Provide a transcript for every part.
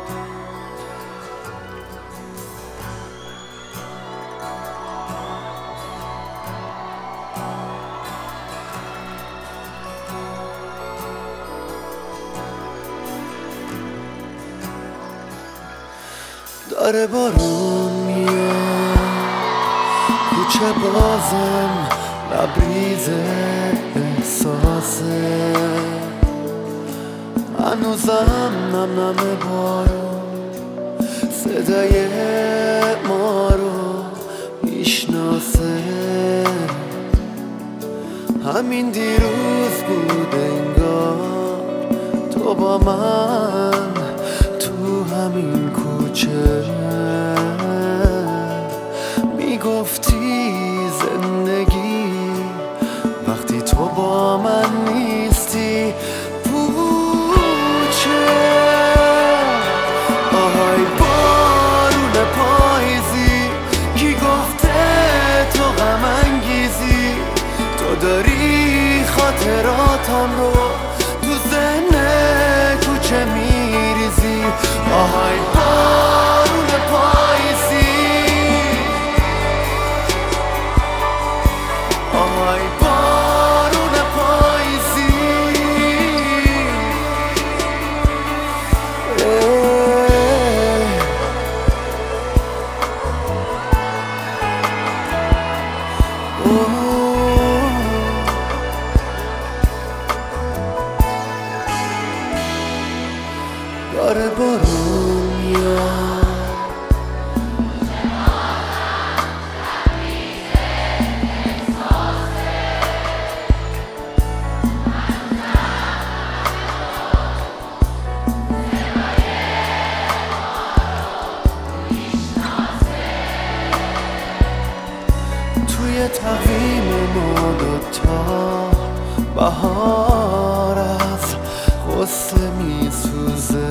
داره بارون میاد، کوچه بازم لبریز احساسه، هنوزم نم نم بارون صدای ما رو میشناسه. همین دیروز بود انگار تو با من تو همین کوچه میگفتی زندگی وقتی تو با من نیستی پوچه. آهای بارون پاییزی کی گفته تو غم انگیزی، تو داری خاطراتم رو تو ذهن کوچه میریزی. آهای بارون پاییزی، آهای بارون پاییزی. داره بارون میاد، توی تقویم ما دوتا بهار از غصه میسوزه،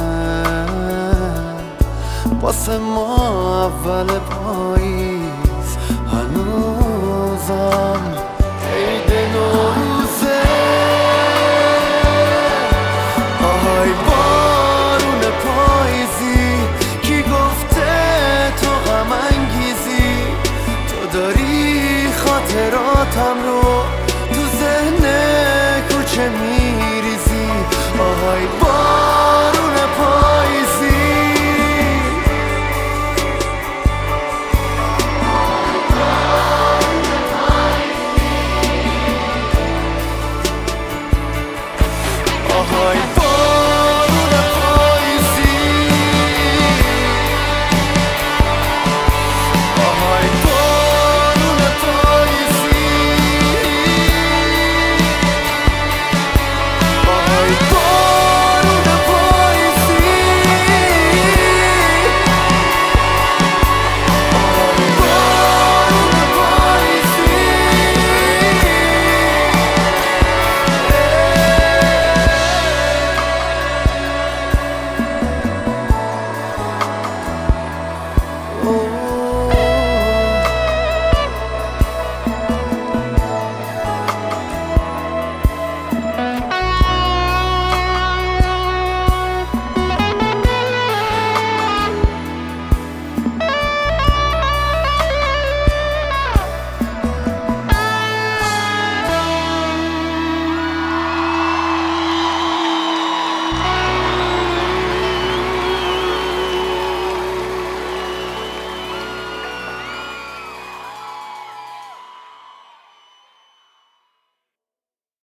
واسه ما اول پاییز هنوزم عید نوروز.